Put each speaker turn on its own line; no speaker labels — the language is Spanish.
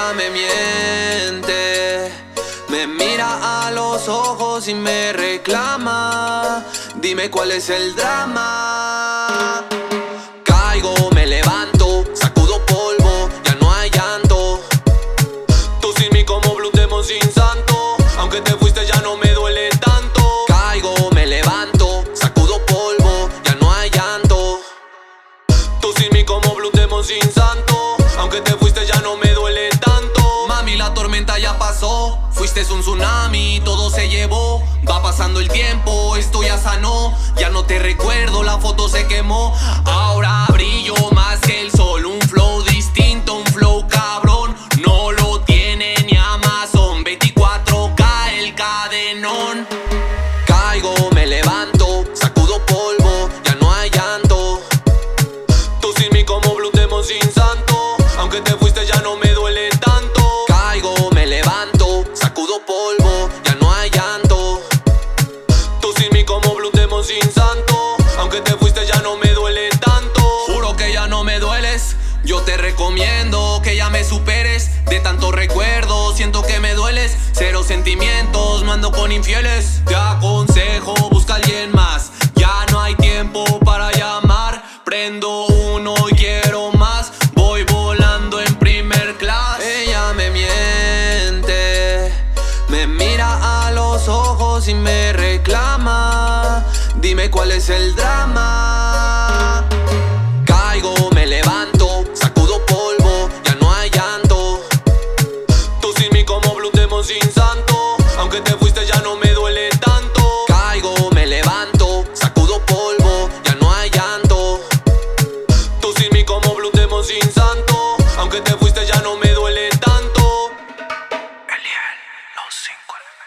Ella me miente, me mira a los ojos y me reclama. Dime cuál es el drama. Caigo, me levanto, sacudo polvo, ya no hay llanto. Tú sin mí como Blue Demon sin santo. Aunque te fuiste ya no me duele tanto. Caigo, me levanto, sacudo polvo, ya no hay llanto. Tú sin mí como Blue Demon sin santo. Aunque te fuiste ya no me duele tanto. Mami, la tormenta ya pasó. Fuiste un tsunami, todo se llevó. Va pasando el tiempo, esto ya sanó. Ya no te recuerdo, la foto se quemó. Ahora brillo más que el sol. Un flow distinto, un flow cabrón. No lo tiene ni Amazon. 24K el cadenón. Caigo, me levanto, sacudo polvo, ya no hay llanto. Tú sin mí como Blue Demon sin santo. Aunque te fuiste ya no me duele tanto. Caigo, me levanto, sacudo polvo, ya no hay llanto. Tú sin mí como Blue Demon sin santo. Aunque te fuiste ya no me duele tanto. Juro que ya no me dueles. Yo te recomiendo que ya me superes. De tanto recuerdo siento que me dueles. Cero sentimientos, no ando con infieles. Te aconsejo, busca a alguien más. Ya no hay tiempo para llamar. Prendo uno y quiero más. Voy volando en primer class. Ella me miente, me mira a los ojos y me reclama. Dime cuál es el drama. Caigo, me levanto, sacudo polvo, ya no hay llanto. Tú sin mí como Blue Demon sin santo. Aunque te fuiste ya no me duele tanto. Caigo, me levanto, sacudo polvo, ya no hay llanto. Tú sin mí como Blue Demon sin santo. Aunque te fuiste ya no me duele tanto. Eliel, los 5